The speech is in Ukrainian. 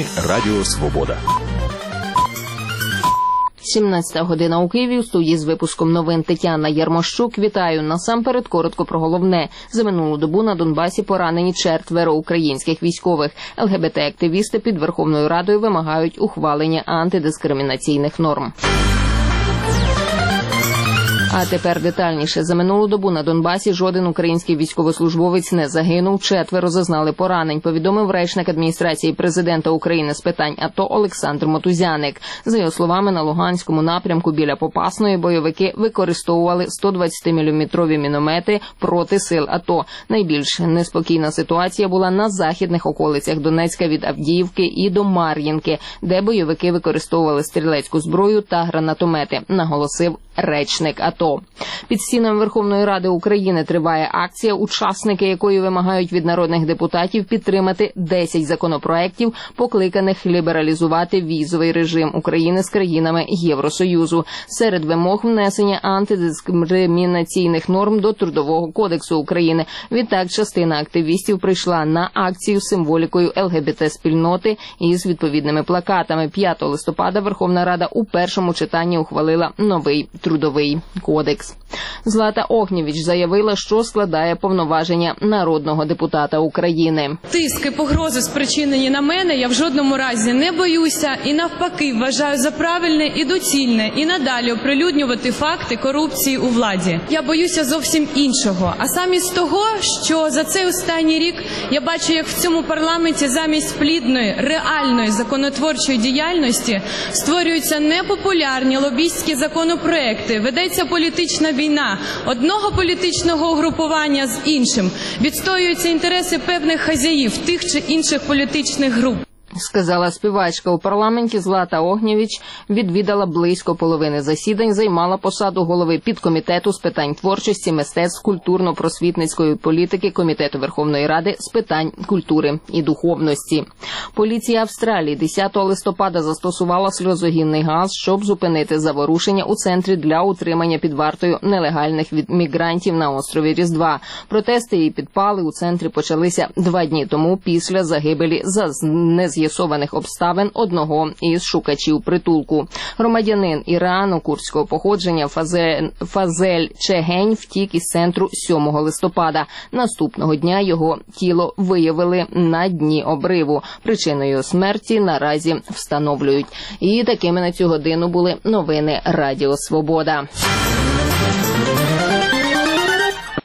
Новини Радіо Свобода. 17 година у Києві. У студії з випуском новин Тетяна Ярмощук. Вітаю. Насамперед коротко про головне. За минулу добу на Донбасі поранені 4 українських військових. ЛГБТ-активісти під Верховною Радою вимагають ухвалення антидискримінаційних норм. А тепер детальніше. За минулу добу на Донбасі жоден український військовослужбовець не загинув, 4 зазнали поранень, повідомив речник адміністрації президента України з питань АТО Олександр Мотузяник. За його словами, на Луганському напрямку біля Попасної бойовики використовували 120-мм міномети проти сил АТО. Найбільш неспокійна ситуація була на західних околицях Донецька від Авдіївки і до Мар'їнки, де бойовики використовували стрілецьку зброю та гранатомети, наголосив речник АТО. Під стінами Верховної Ради України триває акція, учасники якої вимагають від народних депутатів підтримати 10 законопроєктів, покликаних лібералізувати візовий режим України з країнами Євросоюзу. Серед вимог внесення антидискримінаційних норм до Трудового кодексу України. Відтак, частина активістів прийшла на акцію з символікою ЛГБТ-спільноти і з відповідними плакатами. 5 листопада Верховна Рада у першому читанні ухвалила новий Трудовий кодекс. Злата Огнєвіч заявила, що складає повноваження народного депутата України. Тиск і погрози, спричинені на мене, я в жодному разі не боюся і навпаки вважаю за правильне і доцільне і надалі оприлюднювати факти корупції у владі. Я боюся зовсім іншого, а замість того, що за цей останній рік я бачу, як в цьому парламенті замість плідної, реальної законотворчої діяльності створюються непопулярні лобістські законопроекти, ведеться політична війна одного політичного угрупування з іншим, відстоюються інтереси певних хазяїв тих чи інших політичних груп. Сказала співачка. У парламенті Злата Огнєвіч відвідала близько половини засідань, займала посаду голови підкомітету з питань творчості, мистецтв, культурно-просвітницької політики Комітету Верховної Ради з питань культури і духовності. Поліція Австралії 10 листопада застосувала сльозогінний газ, щоб зупинити заворушення у центрі для утримання під вартою нелегальних мігрантів на острові Різдва. Протести і підпали у центрі почалися 2 дні тому після загибелі за нез'ясованих обставин одного із шукачів притулку. Громадянин Ірану курдського походження Фазель Чегень втік із центру 7 листопада. Наступного дня його тіло виявили на дні обриву. Причиною смерті наразі встановлюють. І такими на цю годину були новини Радіо Свобода.